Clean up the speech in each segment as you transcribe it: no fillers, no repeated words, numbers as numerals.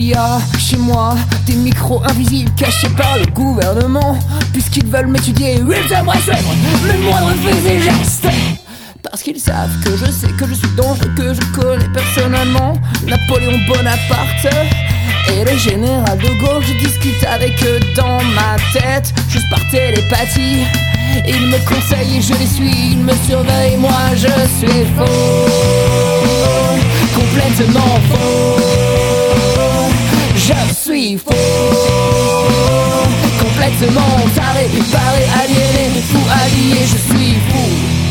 Il y a chez moi des micros invisibles cachés par le gouvernement, puisqu'ils veulent m'étudier, ils aimeraient suivre mes moindres faits et gestes. Parce qu'ils savent que je sais que je suis dangereux, que je connais personnellement Napoléon Bonaparte et le général de Gaulle. Je discute avec eux dans ma tête, juste par télépathie. Ils me conseillent et je les suis, ils me surveillent, moi je suis faux, complètement faux. Je suis faux, complètement taré, paré, aliéné, fou, allié, je suis fou.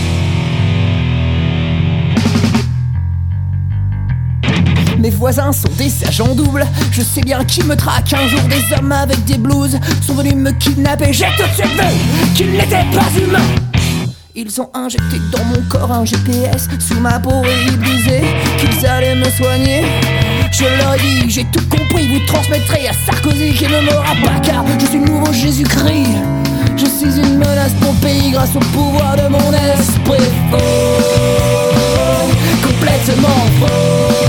Mes voisins sont des sergents doubles, je sais bien qui me traque. Un jour des hommes avec des blouses sont venus me kidnapper. J'ai tout de suite vu qu'ils n'étaient pas humains. Ils ont injecté dans mon corps un GPS sous ma peau et ils disaient qu'ils allaient me soigner. Je leur ai dit, j'ai tout compris, vous transmettrez à Sarkozy qui ne m'aura pas, car je suis le nouveau Jésus-Christ. Je suis une menace pour le pays grâce au pouvoir de mon esprit faux, complètement faux.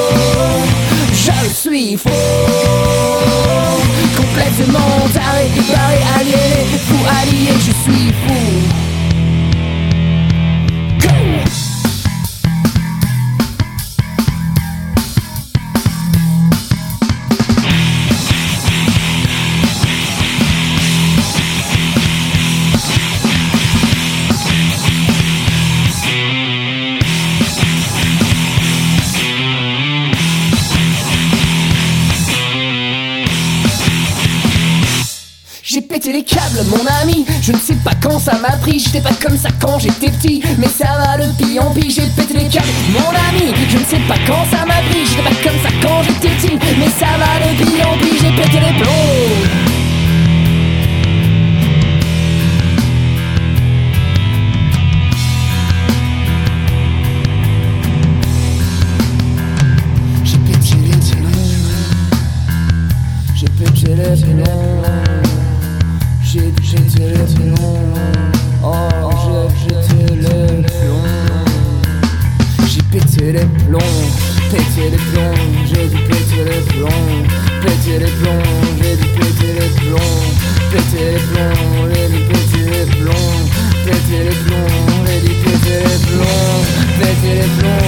Je suis faux, complètement taré, barré, aliéné, fou, allié, je suis fou. J'ai pété les câbles, mon ami, je ne sais pas quand ça m'a pris. J'étais pas comme ça quand j'étais petit, mais ça va de pire en pire. J'ai pété les câbles, mon ami, je ne sais pas quand ça m'a pris. J'étais pas comme ça quand j'étais petit, mais ça va de pire en pire. J'ai pété les plombs. J'ai pété les plombs. J'ai pété les plombs. J'ai pété les plombs, oh j'ai pété les plombs. J'ai pété les plombs, pété les plombs. J'ai dû péter les plombs, péter les plombs. J'ai dû péter les plombs, péter les plombs. J'ai dû péter les plombs, péter les plombs. J'ai dû péter les plombs, péter les plombs.